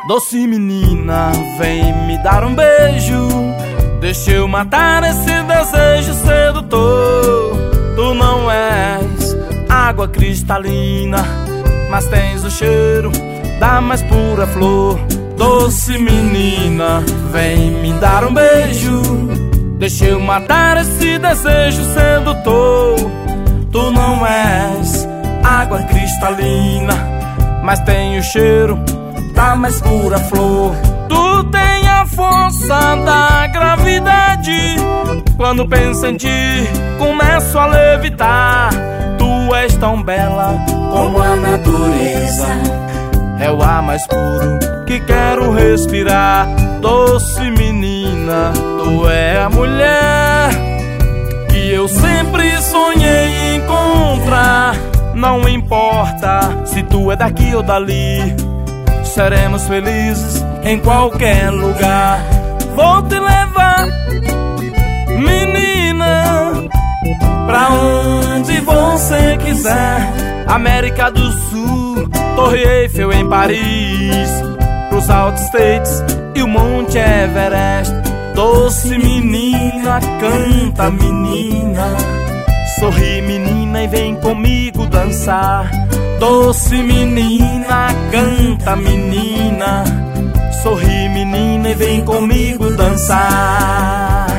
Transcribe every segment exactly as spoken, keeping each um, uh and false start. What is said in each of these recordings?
Doce menina, vem me dar um beijo, deixa eu matar esse desejo sedutor. Tu não és água cristalina, mas tens o cheiro da mais pura flor. Doce menina, vem me dar um beijo, deixa eu matar esse desejo sedutor. Tu não és água cristalina, mas tem o cheiro da mais pura flor. Tu tem a força da gravidade, quando penso em ti, começo a levitar. Tu és tão bela como a natureza, é o ar mais puro que quero respirar. Doce menina, tu é a mulher que eu sempre sonhei encontrar. Não importa se tu é daqui ou dali, seremos felizes em qualquer lugar. Vou te levar, menina, pra onde você quiser. América do Sul, Torre Eiffel em Paris, pros Altos States e o Monte Everest. Doce menina, canta menina, sorri menina e vem comigo dançar. Doce menina, canta menina, sorri menina e vem comigo dançar.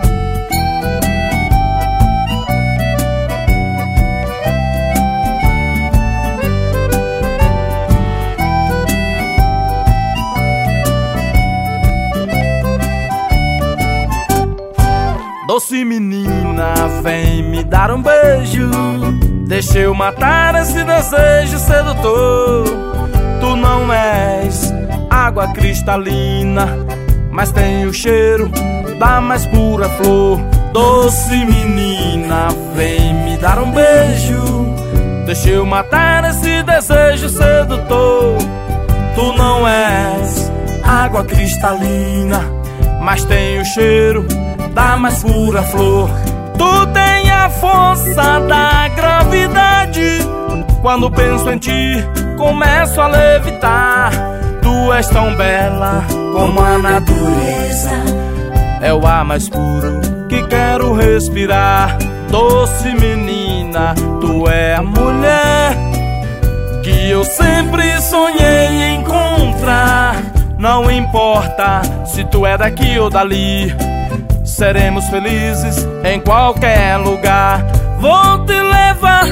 Doce menina, vem me dar um beijo, deixa eu matar esse desejo sedutor. Tu não és água cristalina, mas tem o cheiro da mais pura flor. Doce menina, vem me dar um beijo, deixa eu matar esse desejo sedutor. Tu não és água cristalina, mas tem o cheiro da mais pura flor. Tu tem a força da gravidade, quando penso em ti, começo a levitar. Tu és tão bela como a natureza, é o ar mais puro que quero respirar. Doce menina, tu é a mulher que eu sempre sonhei encontrar. Não importa se tu é daqui ou dali, seremos felizes em qualquer lugar. Vou te levar,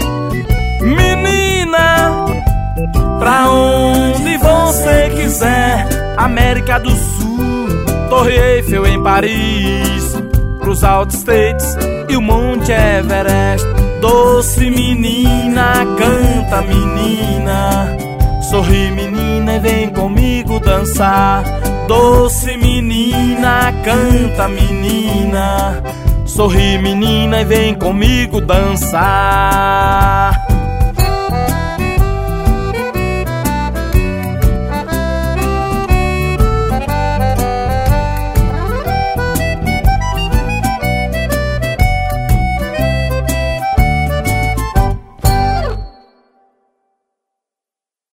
menina, pra onde você quiser. América do Sul, Torre Eiffel em Paris, pros Altos States e o Monte Everest. Doce menina, canta menina, sorri menina e vem comigo dançar. Doce menina, canta menina, sorri menina e vem comigo dançar.